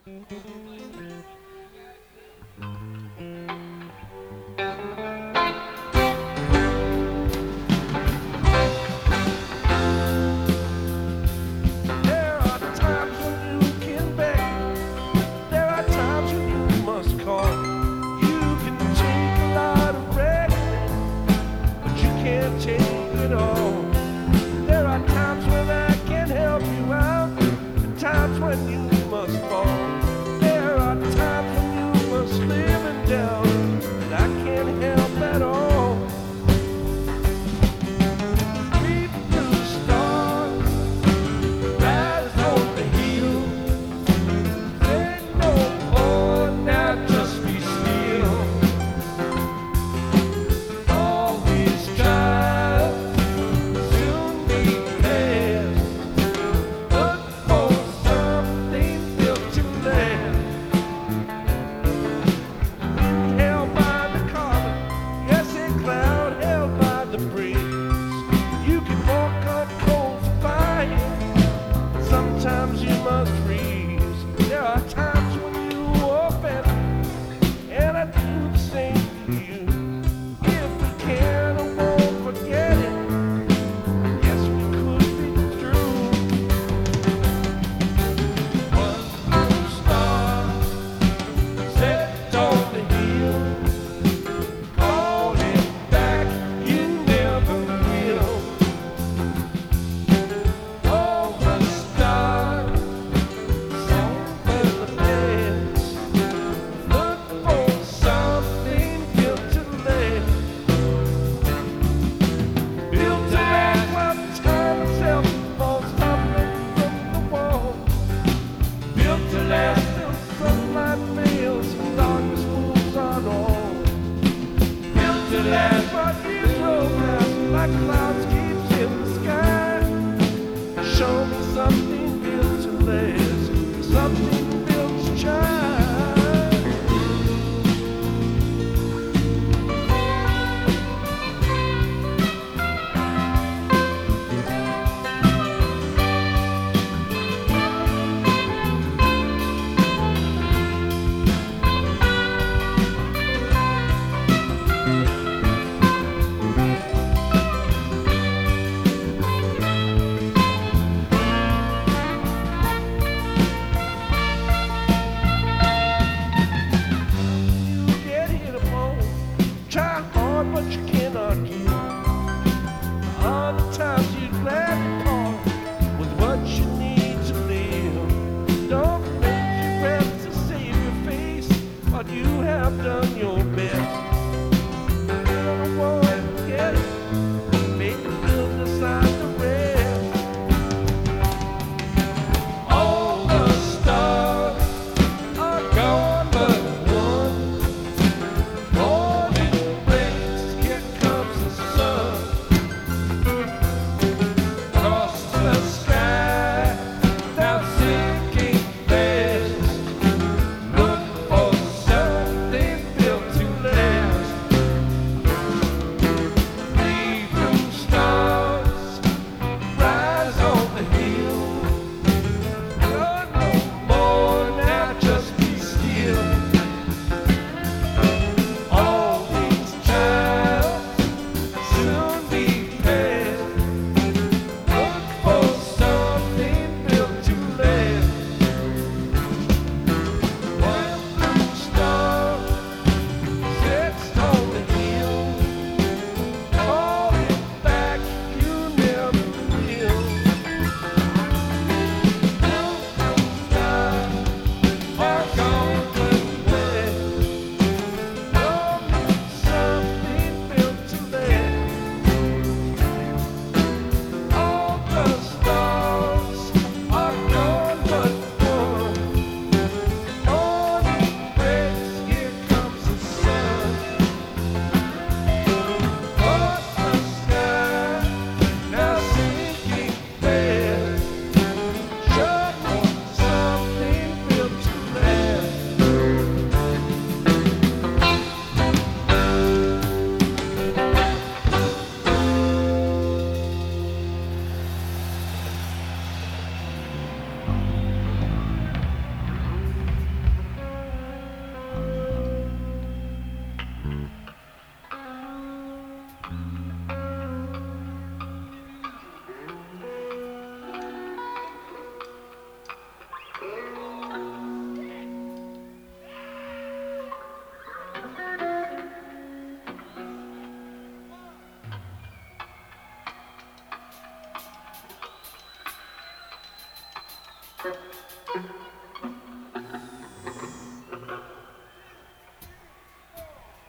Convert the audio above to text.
There are times when you can beg. There are times when you must call. You can take a lot of reckoning, but you can't take it all. There are times when I can help you out, and times when you must fall. There are times when you must live and down, and I can't help at all. Read through the stars, rise on the hill. Say no more, now just be still. Always try, soon be past. Look for something built to last. Held by the collar, yes, a cloud held by the breeze. You can walk on cold fire, sometimes you must freeze. There are times when you open, and I do the same to you. If we can, I won't forget it. Yes, we could be through. One star set on the hill, call it back, you never will. Over the stars, song for the past. Look for something built to last. Built to last while time itself falls tumbling from the wall. Built to last till sunlight fails and darkness moves on all. Built to last but is romance like clouds keeps in the sky. Show me something built to last, something built to shine.